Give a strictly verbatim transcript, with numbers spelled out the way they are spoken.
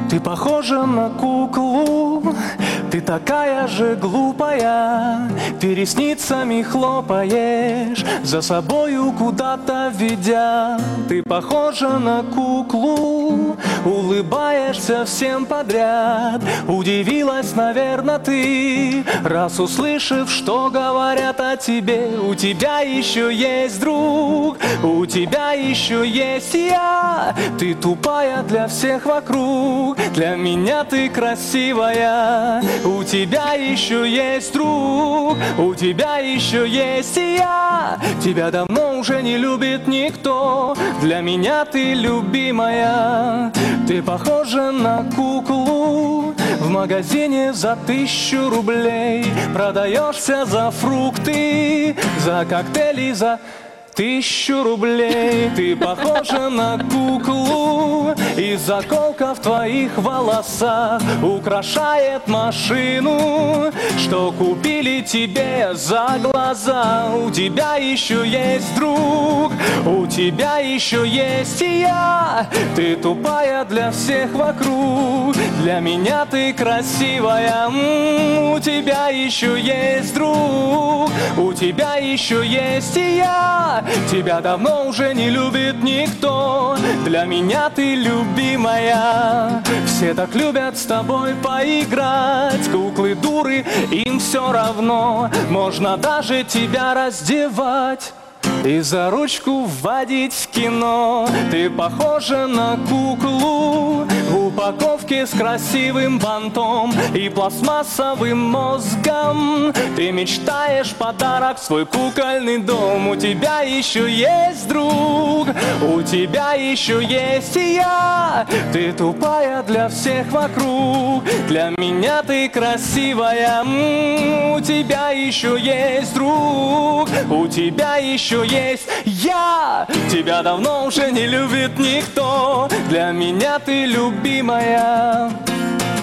Ты похожа на куклу, ты такая же глупая, ты ресницами хлопаешь, за собою куда-то ведя. Ты похожа на куклу, улыбаешься всем подряд. Удивилась, наверное, ты, раз услышав, что говорят о тебе. У тебя еще есть друг, у тебя еще есть я. Ты тупая для всех вокруг, для меня ты красивая. У тебя еще есть друг, у тебя еще есть и я. Тебя давно уже не любит никто, для меня ты любимая. Ты похожа на куклу, в магазине за тысячу рублей продаешься за фрукты, за коктейли, за тысячу рублей. Ты похожа на куклу, и заколка в твоих волосах украшает машину, что купили тебе за глаза. У тебя еще есть друг, у тебя еще есть и я. Ты тупая для всех вокруг, для меня ты красивая. М-м, у тебя еще есть друг, у тебя еще есть и я. Тебя давно уже не любит никто, для меня ты любимая. Все так любят с тобой поиграть, куклы дуры, им все равно. Можно даже тебя раздевать и за ручку вводить в кино. Ты похожа на куклу в упаковке с красивым бантом и пластмассовым мозгом. Ты мечтаешь подарок в свой кукольный дом. У тебя еще есть друг, у тебя еще есть и я. Ты тупая для всех вокруг, для меня ты красивая. М-м, у тебя еще есть друг, у тебя еще есть я. Тебя давно уже не любит никто, для меня ты любимая.